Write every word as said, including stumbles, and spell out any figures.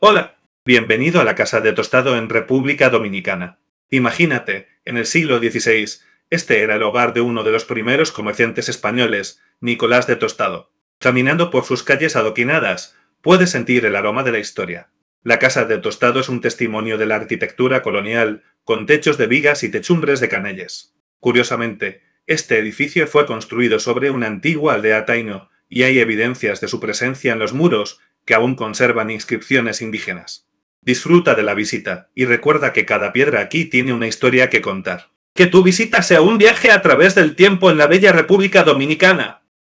Hola, bienvenido a la Casa de Tostado en República Dominicana. Imagínate, en el siglo dieciséis, este era el hogar de uno de los primeros comerciantes españoles, Nicolás de Tostado. Caminando por sus calles adoquinadas, puedes sentir el aroma de la historia. La Casa de Tostado es un testimonio de la arquitectura colonial, con techos de vigas y techumbres de canelles. Curiosamente, este edificio fue construido sobre una antigua aldea taíno, y hay evidencias de su presencia en los muros, que aún conservan inscripciones indígenas. Disfruta de la visita y recuerda que cada piedra aquí tiene una historia que contar. Que tu visita sea un viaje a través del tiempo en la bella República Dominicana.